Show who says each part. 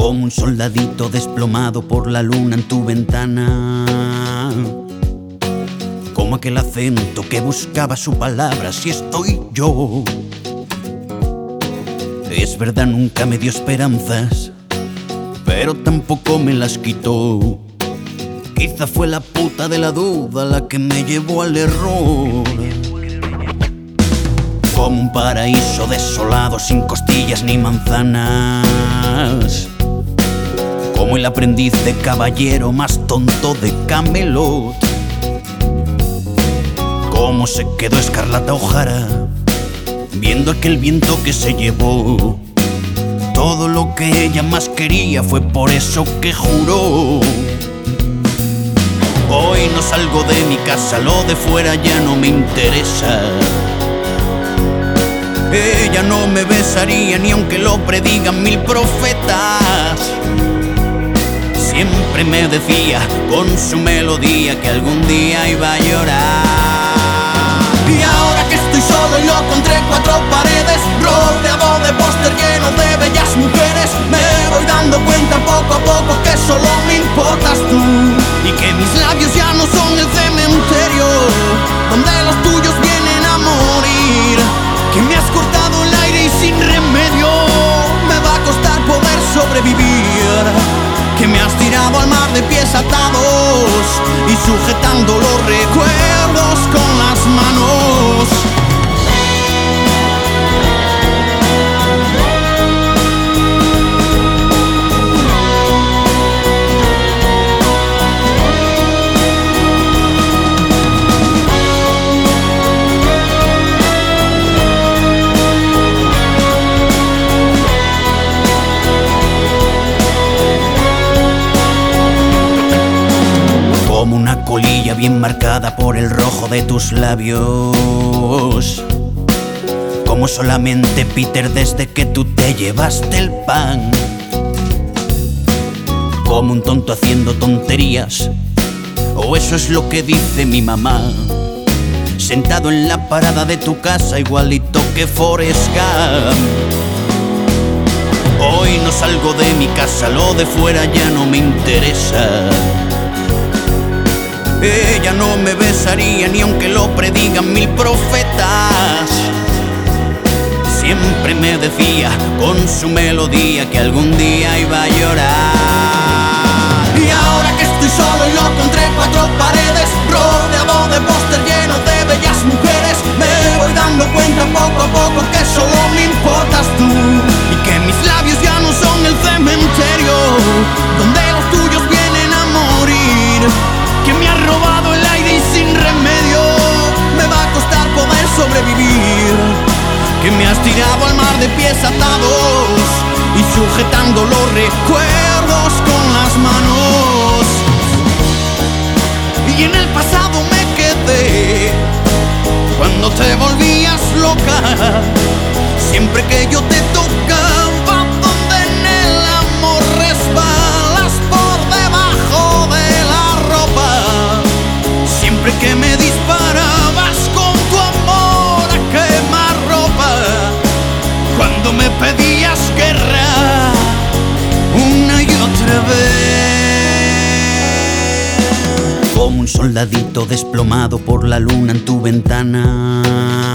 Speaker 1: Como un soldadito desplomado por la luna en tu ventana. Como aquel acento que buscaba su palabra, si estoy yo. Es verdad, nunca me dio esperanzas, pero tampoco me las quitó. Quizá fue la puta de la duda la que me llevó al error. Como un paraíso desolado sin costillas ni manzanas. Como el aprendiz de caballero más tonto de Camelot. Como se quedó Escarlata O'Hara viendo aquel viento que se llevó todo lo que ella más quería, fue por eso que juró. Hoy no salgo de mi casa, lo de fuera ya no me interesa. Ella no me besaría ni aunque lo predigan 1000 profetas. Siempre me decía con su melodía que algún día iba a llorar. Y ahora que estoy solo y loco entre 4 paredes, rodeado de póster lleno de bellas mujeres, me voy dando cuenta poco a poco que solo me importas tú, y que mis labios ya no son el cementerio donde los tuyos vienen a morir. Que me has cortado el aire y sin remedio me va a costar poder sobrevivir. Que me has tirado al mar de pies atados y sujetando los recuerdos con las manos. Como una colilla bien marcada por el rojo de tus labios. Como solamente Peter desde que tú te llevaste el pan. Como un tonto haciendo tonterías, o eso es lo que dice mi mamá. Sentado en la parada de tu casa igualito que Forrest Gump. Hoy no salgo de mi casa, lo de fuera ya no me interesa. Ella no me besaría ni aunque lo predigan 1000 profetas. Siempre me decía con su melodía que algún día iba a llorar. Y ahora que estoy solo y loco entre 4 paredes, rodeado de póster lleno de bellas mujeres, me voy dando cuenta poco a poco que solo me importas tú, y que mis labios ya no son el cementerio donde los tuyos vienen a morir. Que me has robado el aire y sin remedio me va a costar poder sobrevivir. Que me has tirado al mar de pies atados y sujetando los recuerdos con las manos. Y en el pasado me quedé cuando te volvías loca. Siempre que yo te tocaba, donde en el amor resbalas por debajo de la ropa. Siempre que me disparabas con tu amor a quemarropa. Cuando me pedías guerra una y otra vez. Como un soldadito desplomado por la luna en tu ventana.